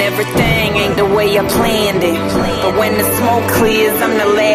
everything ain't the way I planned it. But when the smoke clears, I'm the last